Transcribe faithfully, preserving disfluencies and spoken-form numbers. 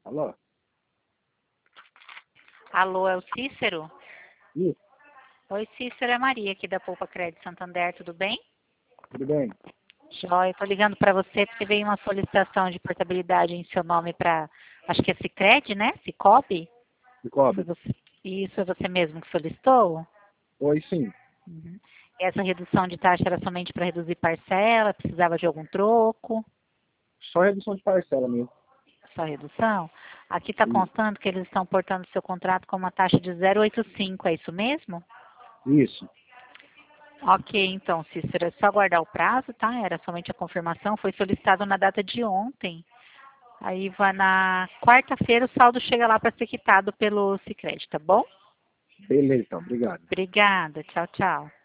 Alô? Alô, é o Cícero? Isso, Oi, Cícero, é Maria aqui da Poupa Crédito Santander, tudo bem? tudo bem? Joia, estou ligando para você porque veio uma solicitação de portabilidade em seu nome para, acho que é Sicredi, né? Cicobi? Me Foi cobre? você, isso é você mesmo que solicitou? Oi, sim. Uhum. E essa redução de taxa era somente para reduzir parcela, precisava de algum troco? Só redução de parcela mesmo. Só redução? Aqui está Isso. constando que eles estão portando seu contrato com uma taxa de zero vírgula oitenta e cinco, é isso mesmo? Isso. Ok, então, Cícero, é só aguardar o prazo, tá? Era somente a confirmação, foi solicitado na data de ontem. Aí vai na quarta-feira o saldo chega lá para ser quitado pelo Sicredi, tá bom? Beleza, então. Obrigado. Obrigada, tchau, tchau.